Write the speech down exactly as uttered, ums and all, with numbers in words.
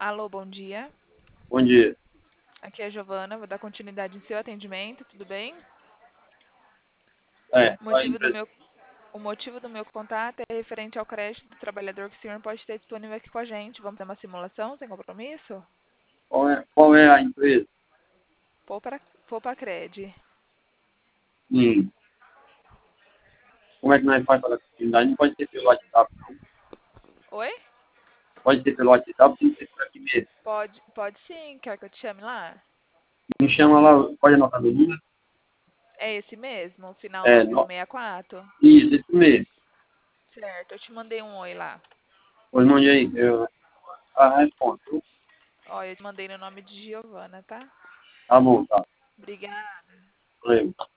Alô, bom dia. Bom dia. Aqui é a Giovana, vou dar continuidade em seu atendimento, tudo bem? É, O a motivo do empresa, meu, o motivo do meu contato é referente ao crédito do trabalhador que o senhor pode ter disponível aqui com a gente. Vamos ter uma simulação sem compromisso? qual é, qual é a empresa? Poupa, Poupa Cred. Hum, como é que nós faz para a continuidade? Não pode ser pelo WhatsApp, não. Oi? Pode ser pelo WhatsApp, tem que ser por aqui mesmo. Pode, pode sim, quer que eu te chame lá? Me chama lá, pode anotar meu número? É esse mesmo, o final É, nove um no, seis quatro? isso, esse mesmo. Certo, eu te mandei um oi lá. Pois mande aí, eu ah, respondo. Ó, eu te mandei no nome de Giovana, tá? Tá bom, tá. Obrigada. Valeu.